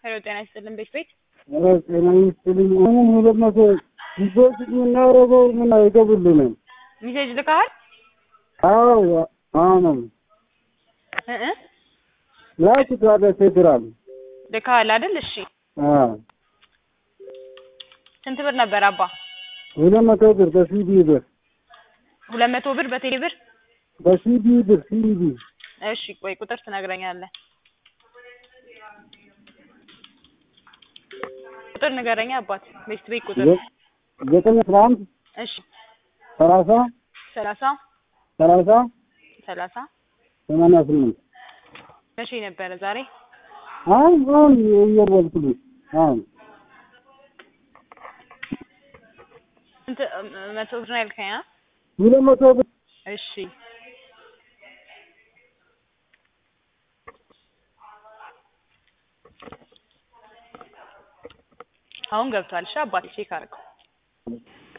ሄሎ ጤና ይስጥልን ቤት ጤና ይስጥልኝ። አሁን 200 ዲፖዚት የምናደርገው ምን አይገቡልንም? ሜሴጅ ልካል? አዎ አሁን ላይክ ታዲያ ፌደራል ልካል አይደል? እሺ ስንት ብር ነበር አባ? 200 ብር በሲቢ ብር 200 ብር በቴሌ ብር በሲቢ ብር ሲቢ። እሺ ቆይ ቁጥር ትነግረኛለህ? ቁጥር ንገረኛ አባት። ቤት ቁጥር 911 እሺ 30 30 30 30 88 መቼ ነበረ? ዛሬ አሁን እየወልኩልኝ አሁን እንት 100 ብር ነው ያልከኝ? 200 ብር እሺ አሁን ገብቷል። እሺ አባቴ ቼክ አድርገው።